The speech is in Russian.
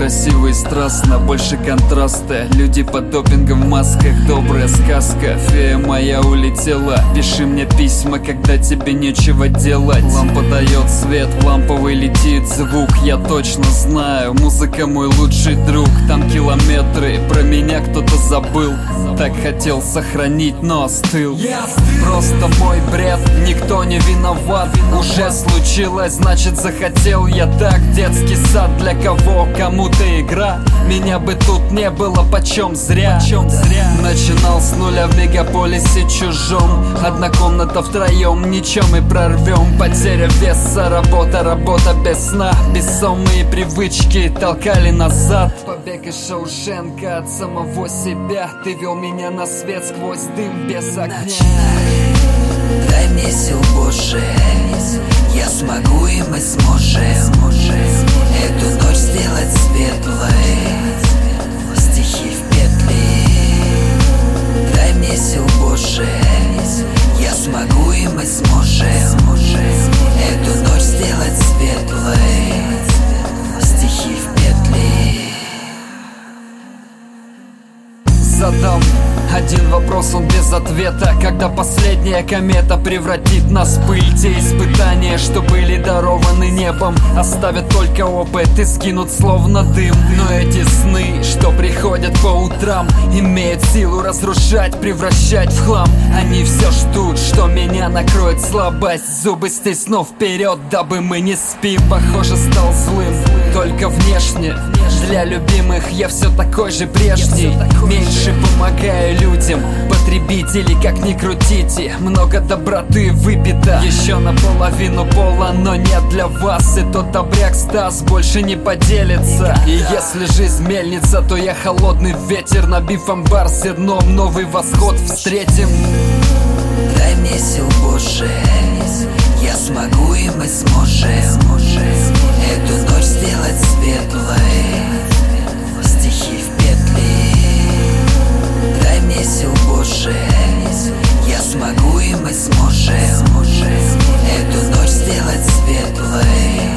красиво и страстно, больше контраста. Люди под допингом в масках, добрая сказка. Фея моя улетела, пиши мне письма, когда тебе нечего делать. Лампа дает свет, в ламповый летит звук. Я точно знаю, музыка мой лучший друг. Там километры, про меня кто-то забыл. Так хотел сохранить, но остыл. Просто мой бред, никто не виноват. Уже случилось, значит захотел я так. Детский сад для кого, кому-то игра. Меня бы тут не было, почем зря. Начинал с нуля в мегаполисе чужом. Одна комната втроем, ничем мы прорвем. Потеря веса, работа без сна. Бессонные привычки толкали назад. Побег из Шоушенка от самого себя. Ты вел меня на свет сквозь дым без огня. Дай мне сил Боже, я смогу и мы сможем эту ночь сделать светлой. Стихи в петли. Дай мне сил Боже, я смогу и мы сможем эту ночь сделать светлой. Стихи в петли. Задам один вопрос, он без ответа. Когда последняя комета превратит нас в пыль? Те испытания, что были дарованы небом, оставят только опыт и скинут словно дым. Но эти сны, что приходят по утрам, имеют силу разрушать, превращать в хлам. Они все ждут, что меня накроет слабость. Зубы стиснув вперед, дабы мы не спим. Похоже, стал злым, только внешне. Для любимых я все такой же прежний. Меньше помогаю людям, потребители, как ни крутите. Много доброты выпито, еще наполовину пола, но нет для вас. И тот добряк Стас больше не поделится. И если жизнь мельница, то я холодный ветер. Набив амбар зерном, новый восход встретим. Дай мне сил Боже, я смогу и мы сможем эту ночь сделать светлой. Стихи в петли. Дай мне сил Боже, я смогу и мы сможем эту ночь сделать светлой.